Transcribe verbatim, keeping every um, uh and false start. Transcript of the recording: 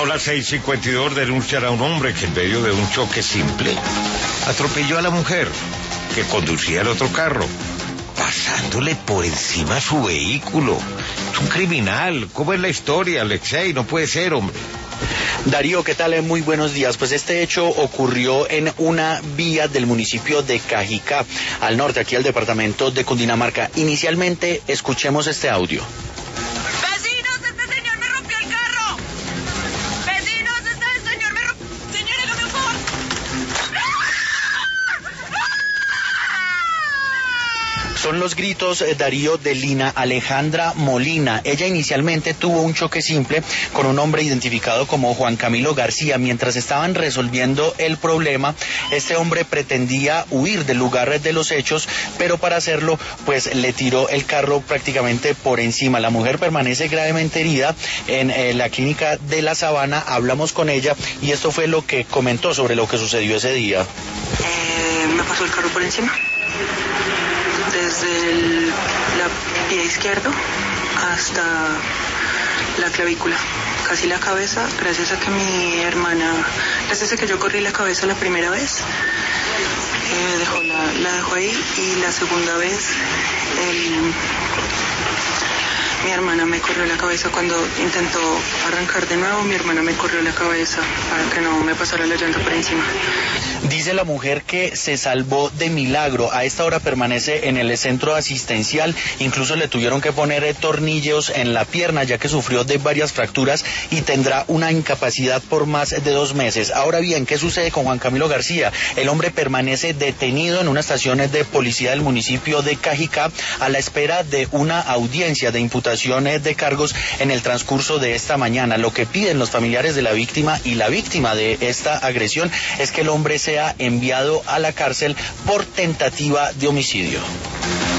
Son las seis cincuenta y dos, denuncian a un hombre que en medio de un choque simple atropelló a la mujer que conducía el otro carro, pasándole por encima su vehículo. Es un criminal. ¿Cómo es la historia, Alexei? No puede ser, hombre. Darío, ¿qué tal? Muy buenos días. Pues este hecho ocurrió en una vía del municipio de Cajicá, al norte, aquí al departamento de Cundinamarca. Inicialmente, escuchemos este audio. ¡Vecinos, este señor me rompió el carro! ¡Vecinos, este señor me rompió! ¡Señor, hágame un favor! Son los gritos, eh, Darío, de Lina Alejandra Molina. Ella inicialmente tuvo un choque simple con un hombre identificado como Juan Camilo García. Mientras estaban resolviendo el problema, este hombre pretendía huir del lugar de los hechos, pero para hacerlo, pues le tiró el carro prácticamente por encima. La mujer permanece gravemente herida en eh, la clínica de La Sabana. Hablamos con ella y esto fue lo que comentó sobre lo que sucedió ese día. Eh, me pasó el carro por encima. Desde el la pie izquierdo hasta la clavícula, casi la cabeza, gracias a que mi hermana, gracias a que yo corrí la cabeza la primera vez, eh, dejó la, la dejó ahí, y la segunda vez el, mi hermana me corrió la cabeza cuando intentó arrancar de nuevo. Mi hermana me corrió la cabeza para que no me pasara la llanta por encima. Dice la mujer que se salvó de milagro. A esta hora permanece en el centro asistencial. Incluso le tuvieron que poner tornillos en la pierna, ya que sufrió de varias fracturas y tendrá una incapacidad por más de dos meses. Ahora bien, ¿qué sucede con Juan Camilo García? El hombre permanece detenido en una estación de policía del municipio de Cajicá a la espera de una audiencia de imputación de cargos en el transcurso de esta mañana. Lo que piden los familiares de la víctima y la víctima de esta agresión es que el hombre sea enviado a la cárcel por tentativa de homicidio.